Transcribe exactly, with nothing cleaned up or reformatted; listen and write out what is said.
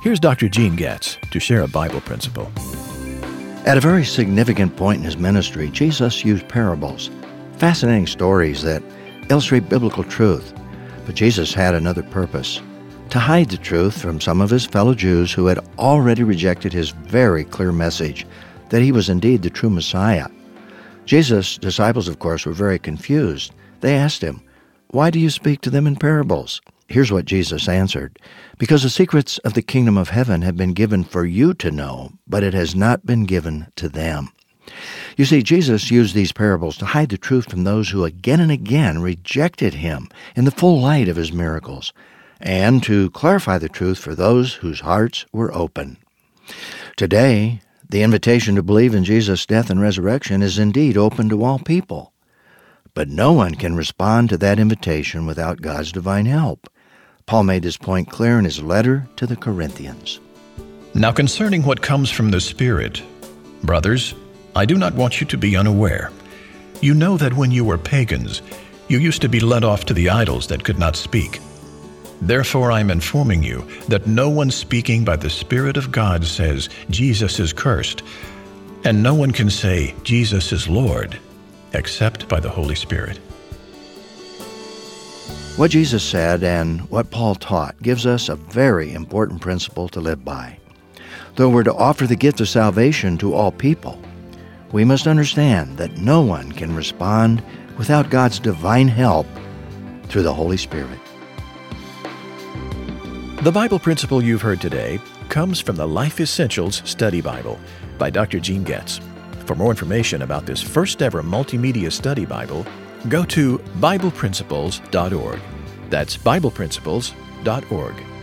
Here's Doctor Gene Getz to share a Bible principle. At a very significant point in his ministry, Jesus used parables, fascinating stories that illustrate biblical truth. But Jesus had another purpose: to hide the truth from some of his fellow Jews who had already rejected his very clear message that he was indeed the true Messiah. Jesus' disciples, of course, were very confused. They asked him, "Why do you speak to them in parables?" Here's what Jesus answered: "Because the secrets of the kingdom of heaven have been given for you to know, but it has not been given to them." You see, Jesus used these parables to hide the truth from those who again and again rejected him in the full light of his miracles, and to clarify the truth for those whose hearts were open. Today, the invitation to believe in Jesus' death and resurrection is indeed open to all people. But no one can respond to that invitation without God's divine help. Paul made this point clear in his letter to the Corinthians. Now concerning what comes from the Spirit, brothers, I do not want you to be unaware. You know that when you were pagans, you used to be led off to the idols that could not speak. Therefore I am informing you that no one speaking by the Spirit of God says, Jesus is cursed, and no one can say, Jesus is Lord, except by the Holy Spirit. What Jesus said and what Paul taught gives us a very important principle to live by. Though we're to offer the gift of salvation to all people, we must understand that no one can respond without God's divine help through the Holy Spirit. The Bible principle you've heard today comes from the Life Essentials Study Bible by Doctor Gene Getz. For more information about this first-ever multimedia study Bible, go to Bible Principles dot org. That's Bible Principles dot org.